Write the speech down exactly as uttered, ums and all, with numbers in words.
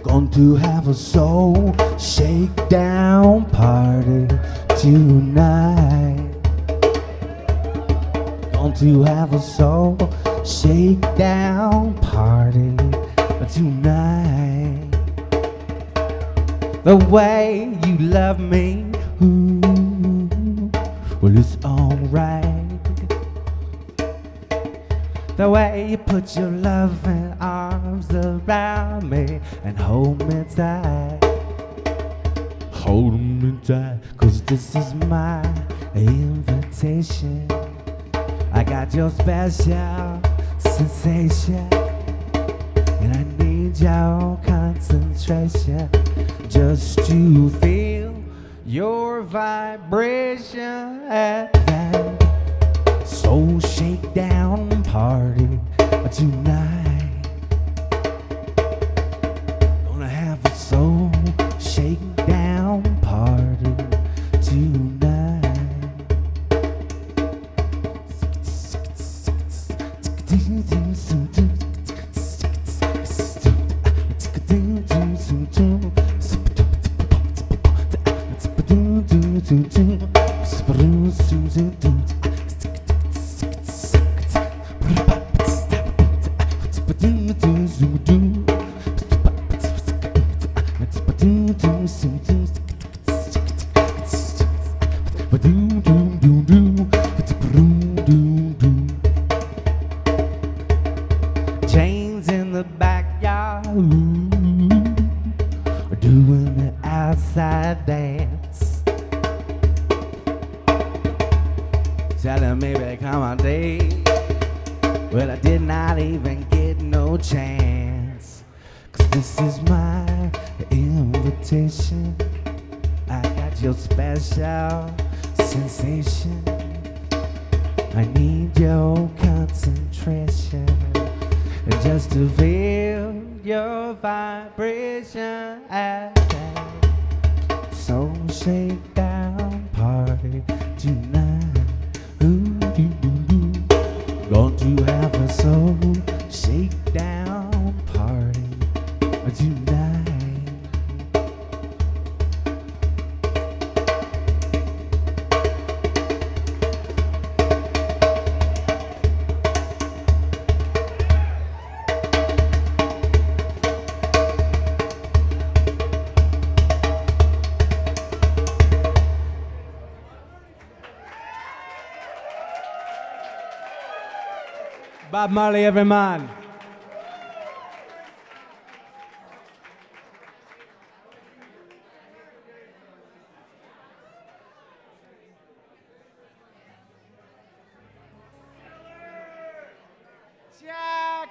Going to have a soul shakedown party tonight. Going to have a soul shakedown party tonight. The way you love me, ooh, well, it's alright. The way you put your loving arms around me and hold me tight. Hold me tight, cause this is my invitation. I got your special sensation, and I need your concentration just to feel your vibration at that soul shakedown party tonight. Gonna have a soul shakedown party tonight. Jane's in the backyard, ooh, doing the outside dance, telling me to come on date. Well, I did not even get no chance, cause this is my invitation. I got your special sensation. I need your concentration, and just to feel your vibration at that soul shakedown party tonight. Ooh, ooh, ooh, ooh. Going to have a soul shakedown party tonight. Bob Marley, every man. Jack!